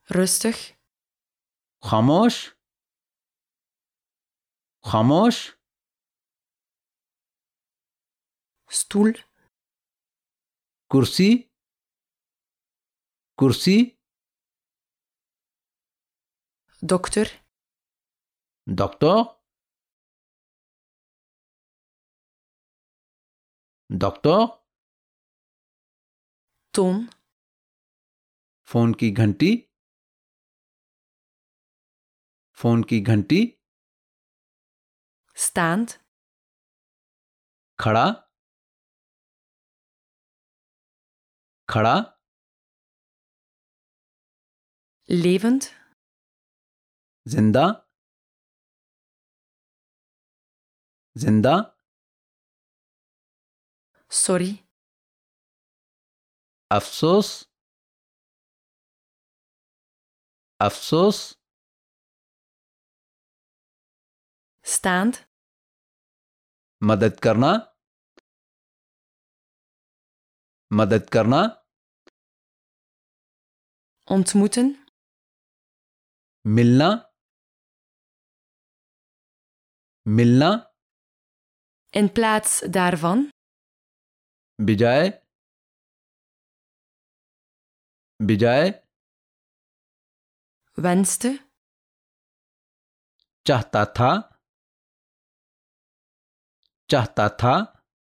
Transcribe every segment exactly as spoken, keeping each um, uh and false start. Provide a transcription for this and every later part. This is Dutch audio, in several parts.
Rustig. खामोश खामोश Stoel. कुर्सी कुर्सी Dokter. Doctor doctor Toon. Phone की घंटी फोन की घंटी Staand. खड़ा खड़ा Levend. जिंदा जिंदा Sorry. अफसोस अफसोस Staand. मदद करना मदद करना Ontmoeten. मिलना मिलना In plaats daarvan. बिजाय बिजाय Wenste. चाहता था चाहता था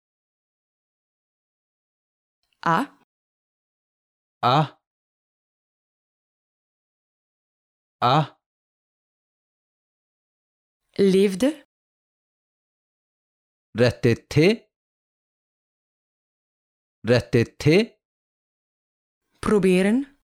A. आह आह Leefde. रहते थे रहते थे Proberen.